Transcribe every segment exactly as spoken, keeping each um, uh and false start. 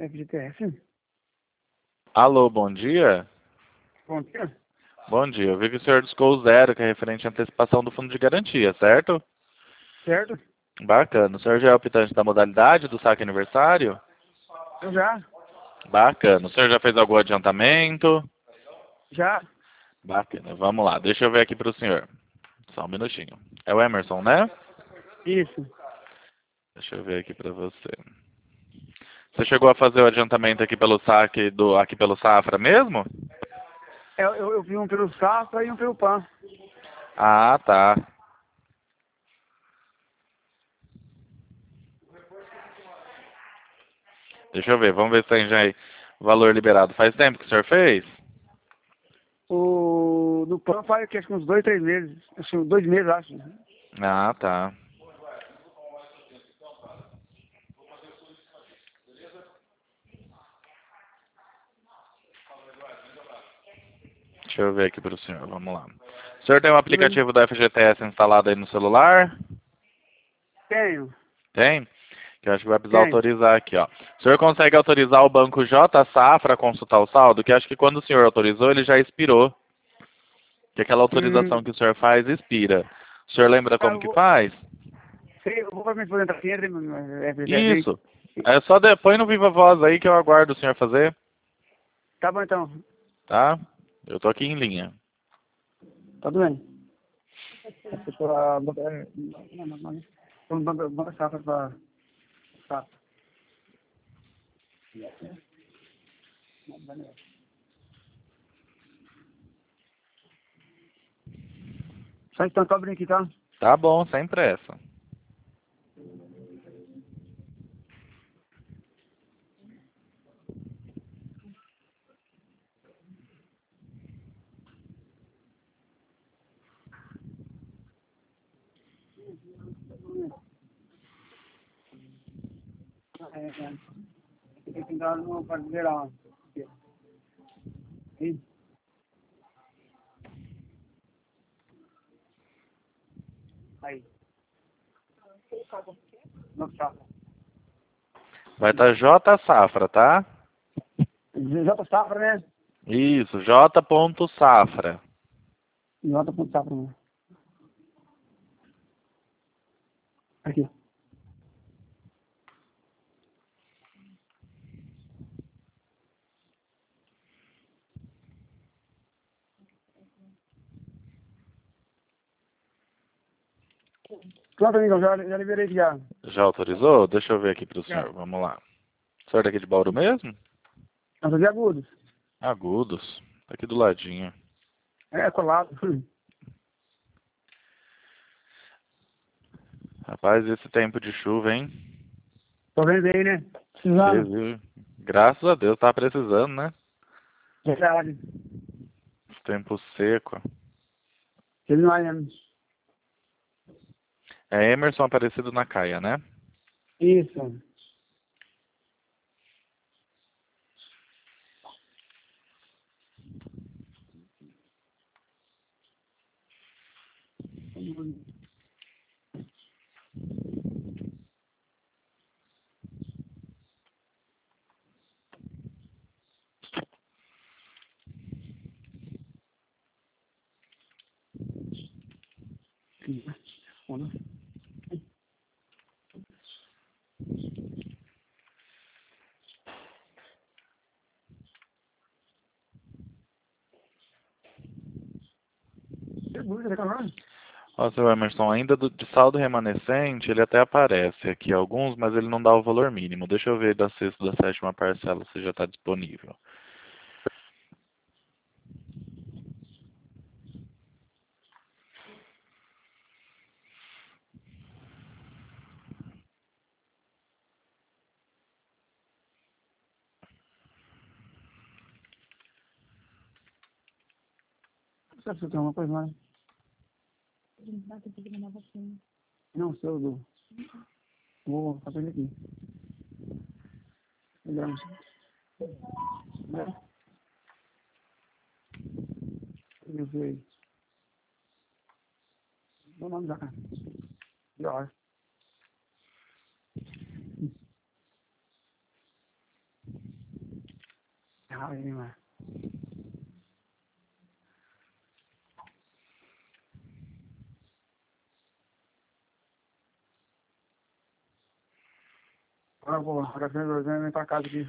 F G T S? Alô, bom dia. Bom dia. Bom dia. Eu vi que o senhor discou o zero, que é referente à antecipação do fundo de garantia, certo? Certo? Bacana. O senhor já é optante da modalidade do saque aniversário? Eu já. Bacana. O senhor já fez algum adiantamento? Já. Bacana. Vamos lá. Deixa eu ver aqui para o senhor. Só um minutinho. É o Emerson, né? Isso. Deixa eu ver aqui para você. Você chegou a fazer o adiantamento aqui pelo saque do aqui pelo Safra mesmo? Eu, eu, eu vi um pelo Safra e um pelo Pan. Ah, tá. Deixa eu ver. Vamos ver se tem já aí valor liberado. Faz tempo que o senhor fez? O do Pan faz que acho que uns dois, três meses. Acho que uns dois meses, acho. Ah, tá. Deixa eu ver aqui para o senhor. Vamos lá. O senhor tem o Tudo bem? aplicativo do F G T S instalado aí no celular? Tenho. Tem? Que eu acho que vai precisar Tenho. autorizar aqui, ó. O senhor consegue autorizar o banco J Safra a consultar o saldo? Que acho que quando o senhor autorizou, ele já expirou. Que aquela autorização Hum, que o senhor faz expira. O senhor lembra ah, como eu que vou, faz? sei, eu vou para minha aposentadoria, entra no F G T S aí. Isso. É só de... põe no Viva Voz aí que eu aguardo o senhor fazer, Tá bom então. tá? Eu tô aqui em linha. Tá tudo bem. Deixa eu ah, botar. é, Não, não, não. Vamos botar botar Safra pra. Safra. Só então, cobre aqui, tá? Tá bom, sem pressa. É, é. Tem que entrar no Brasileirão. Sim. Aí. Não Safra. Vai estar J Safra, tá? J Safra, né? Isso, J. Safra. J Safra, né? Aqui. Pronto, amigo, já, já liberei aqui já. Já autorizou? Deixa eu ver aqui pro Já. senhor. Vamos lá. O senhor é daqui de Bauru mesmo? Nós de agudos. Agudos. Tá aqui do ladinho. É, colado. Rapaz, esse tempo de chuva, hein? Tô vendo aí, né? Você Precisando. viu? Graças a Deus, tá precisando, né? Verdade. Tempo seco. Ele não é mesmo. É Emerson Aparecido na Caia, né? Isso. Segura, tá calando? Ó, seu Emerson, ainda do, de saldo remanescente, ele até aparece aqui alguns, mas ele não dá o valor mínimo. Deixa eu ver da sexta e da sétima parcela se já está disponível. Sabe se tem alguma coisa mais? Não, seu do. Vou fazer ele aqui. Lembramos. Né? Eu vi aí. Dá o nome da cara. Pior. Ai, mano. Ah, pô, agora vem pra casa aqui.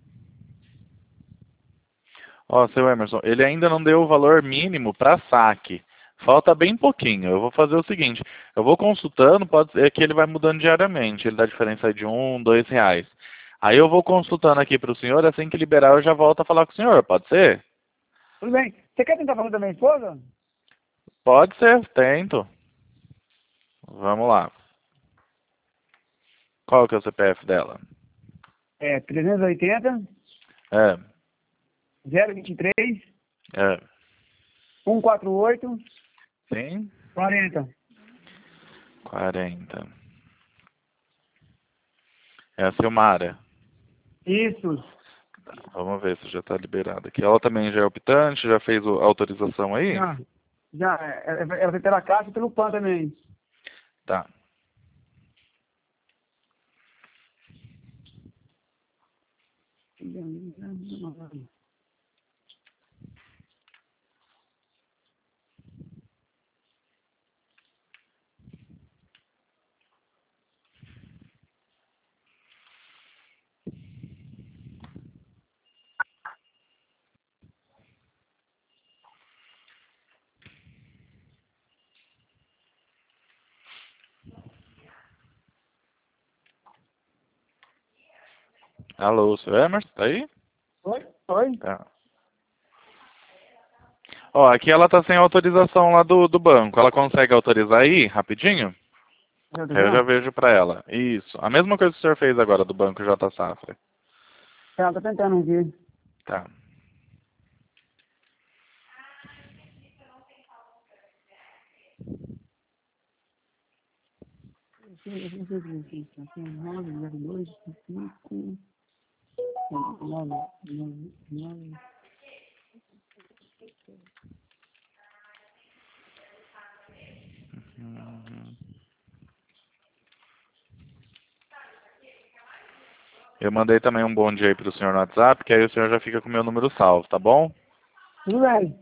Ó, seu Emerson, ele ainda não deu o valor mínimo para saque. Falta bem pouquinho. Eu vou fazer o seguinte, eu vou consultando, pode ser que ele vai mudando diariamente. Ele dá diferença de um, dois reais. Aí eu vou consultando aqui para o senhor, assim que liberar eu já volto a falar com o senhor, pode ser? Tudo bem. Você quer tentar falar da minha esposa? Pode ser, tento. Vamos lá. Qual que é o C P F dela? É, trezentos e oitenta, É, zero vinte e três, é. cento e quarenta e oito, Sim? quarenta. quarenta. É a Silmara. Isso. Tá, vamos ver se já está liberada aqui. Ela também já é optante, já fez o- a autorização aí? Já. Já. é, é, Ela foi pela caixa e pelo PAN também. Tá. Alô, seu Emerson, tá aí? Oi? Oi? Tá. Ó, aqui ela tá sem autorização lá do, do banco. Ela consegue autorizar aí, rapidinho? Aí eu já Não? vejo pra ela. Isso. A mesma coisa que o senhor fez agora do banco J Safra. Ela tá tentando aqui. Tá. nove, zero dois, cinco, nove, nove, nove. Uhum. Eu mandei também um bom dia aí pro senhor no WhatsApp, que aí o senhor já fica com o meu número salvo, tá bom? Tudo bem.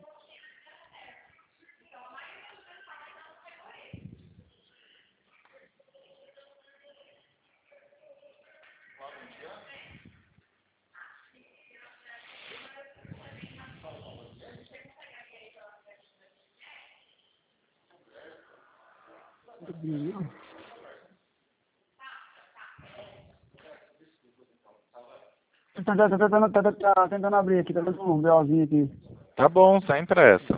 Tá, tá, tá, tá, tá, tá, tá, tá tentando abrir aqui, tá dando um BOzinho aqui. Tá bom, sem pressa.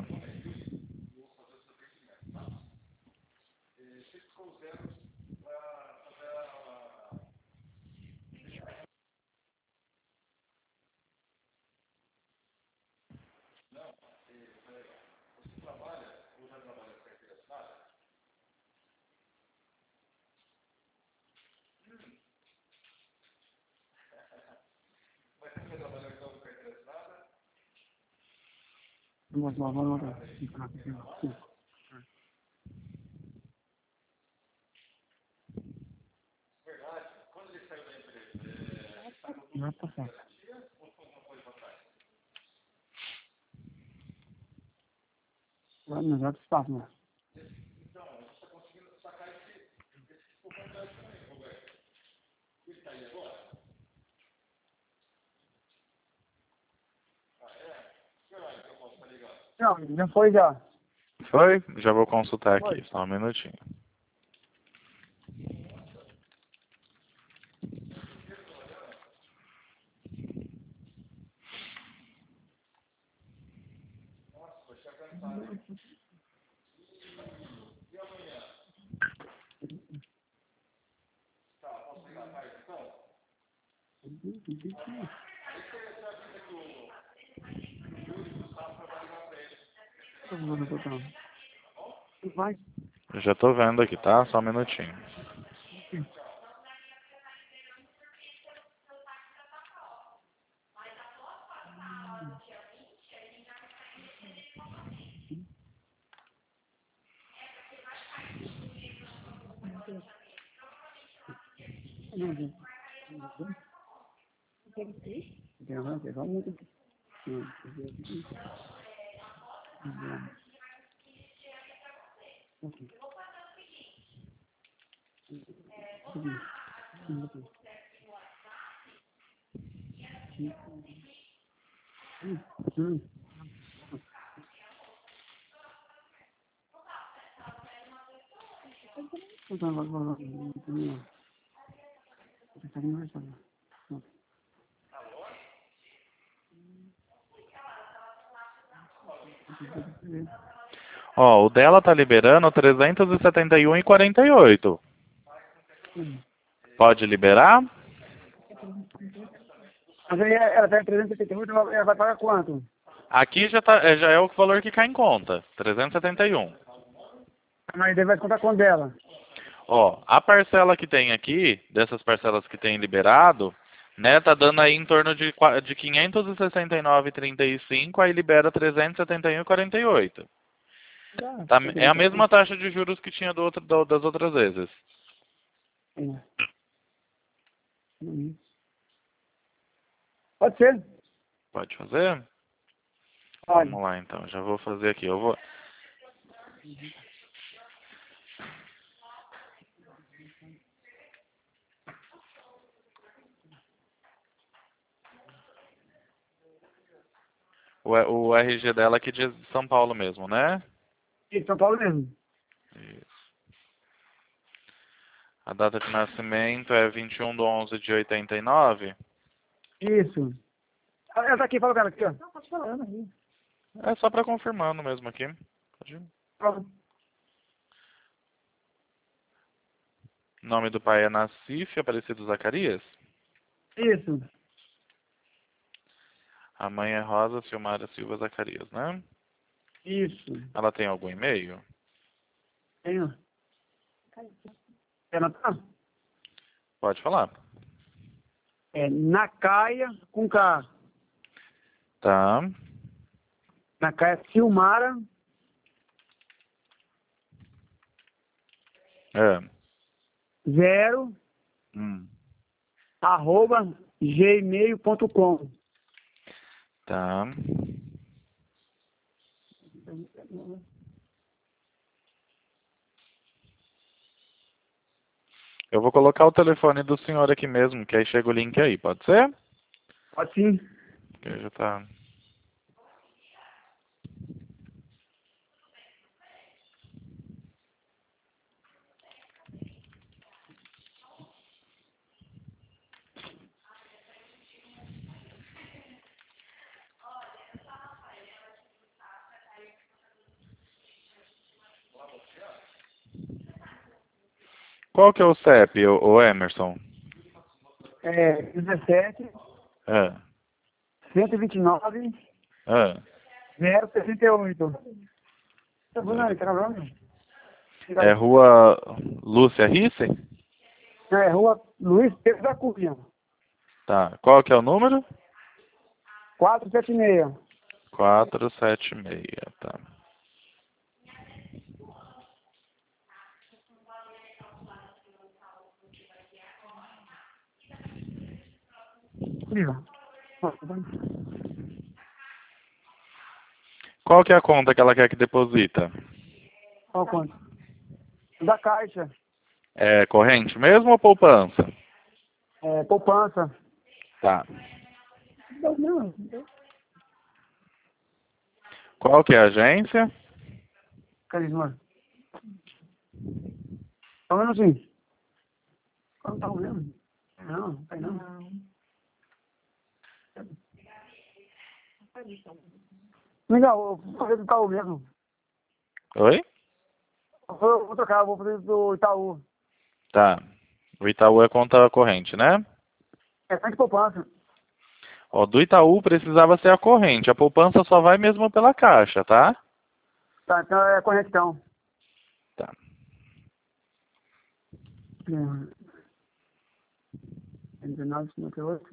Vamos lá, vamos lá. Vamos lá. Vai passar. Vai no exato espaço, mano. Não, já foi já. Foi? Já vou consultar Foi. aqui, só um minutinho. Vai. Eu já tô vendo aqui, tá? Só um minutinho. Não, não. Não, não, não. Ó, o dela tá liberando trezentos e setenta e um e quarenta e oito. Pode liberar? Mas aí ela tá em trezentos e setenta e oito, ela ela vai pagar quanto? Aqui já, tá, é, já é o valor que cai em conta, trezentos e setenta e um. Mas daí vai contar quanto dela? Ó, a parcela que tem aqui, dessas parcelas que tem liberado, né, tá dando aí em torno de, qua- de quinhentos e sessenta e nove e trinta e cinco, aí libera trezentos e setenta e um e quarenta e oito. Tá, é a mesma taxa de juros que tinha do outro, do- das outras vezes. Pode ser. Pode fazer? Pode. Vamos lá então, já vou fazer aqui. Eu vou... O, o R G dela aqui de São Paulo mesmo, né? Isso, São Paulo mesmo. Isso. A data de nascimento é vinte e um de onze de oitenta e nove. Isso. Ela ela tá aqui, fala com ela aqui, ó. Não, pode falando aí. É só para confirmando mesmo aqui. Pode ir. Pronto. Nome do pai é Nassif Aparecido Zacarias. Isso. A mãe é Rosa Silmara Silva Zacarias, né? Isso. Ela tem algum e-mail? Tenho. Ela tá? Pode falar. É Nacaia com K. Tá. Nacaia Silmara, É. zero, Hum. arroba, gmail ponto com. Tá. Eu vou colocar o telefone do senhor aqui mesmo, que aí chega o link aí, pode ser? Pode sim. Que já tá. Qual que é o C E P, o, o Emerson? É dezessete, É. cento e vinte e nove, É. zero sessenta e oito. Tá bom, né? Tá gravando? É Rua Lúcia Risse? É, rua Luiz Pedro da Cunha, Tá. Qual que é o número? quatrocentos e setenta e seis. quatrocentos e setenta e seis, tá. Viva. Qual que é a conta que ela quer que deposita? Qual quanto? Da Caixa. É corrente mesmo ou poupança? É, poupança. Tá. Não, não. Qual que é a agência? Cadê, mano? Tá vendo assim? Não tá vendo? Não, não tá aí não. Legal, eu vou fazer do Itaú mesmo. Oi? Eu vou, vou trocar, eu vou fazer do Itaú. Tá. O Itaú é conta corrente, né? É só de poupança. Ó, do Itaú precisava ser a corrente. A poupança só vai mesmo pela caixa, tá? Tá, então é corrente então. Tá. É dezenove, cinquenta e oito.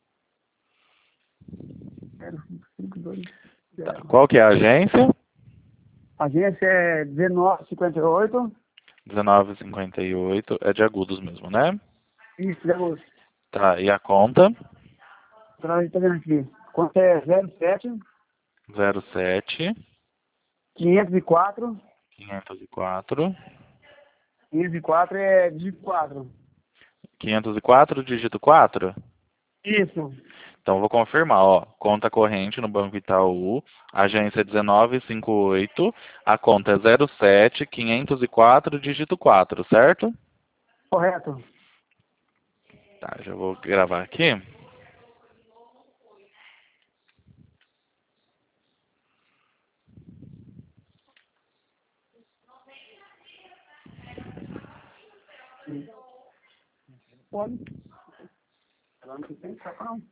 zero, cinco, cinco, dois, Tá. zero. Qual que é a agência? A agência é dezenove, cinquenta e oito. dezenove cinquenta e oito. É de Agudos mesmo, né? Isso, de agosto. Tá. E a conta? Então a gente tá vendo aqui. Conta é zero sete, zero sete, quinhentos e quatro, quinhentos e quatro, quinhentos e quatro é dígito quatro. quinhentos e quatro, dígito quatro? Isso. Então, vou confirmar, ó. Conta corrente no Banco Itaú, agência dezenove cinquenta e oito, a conta é zero sete, quinhentos e quatro, dígito quatro, certo? Correto. Tá, já vou gravar aqui. Pode. Não tem que ficar, não.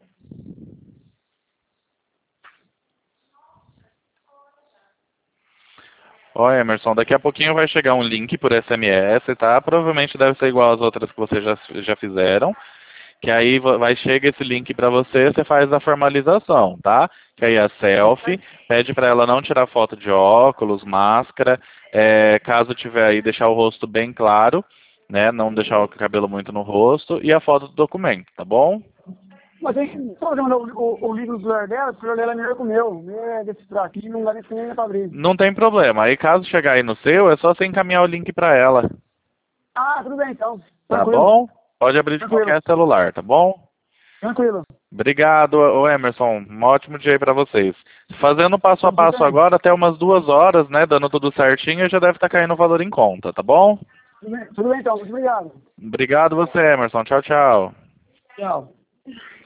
Ó, Emerson, daqui a pouquinho vai chegar um link por S M S, tá? Provavelmente deve ser igual às outras que vocês já, já fizeram. Que aí va- vai chega esse link para você, você faz a formalização, tá? Que aí a selfie, pede para ela não tirar foto de óculos, máscara, é, caso tiver aí, deixar o rosto bem claro, né? Não deixar o cabelo muito no rosto, e a foto do documento, tá bom? Mas tem só olhando o, o, o livro do celular dela, o celular dela é melhor que o meu. O meu é desse pra aqui, não dá nem nem pra abrir. Não tem problema. Aí caso chegar aí no seu, é só você encaminhar o link para ela. Ah, tudo bem então. Tá Tranquilo. bom? Pode abrir de Tranquilo. qualquer celular, tá bom? Tranquilo. Obrigado, ô Emerson. Um ótimo dia aí pra vocês. Fazendo passo a Tudo passo bem. agora, até umas duas horas, né? Dando tudo certinho, já deve estar caindo o valor em conta, tá bom? Tudo bem, tudo bem então. Muito obrigado. Obrigado você, Emerson. Tchau, tchau. Tchau.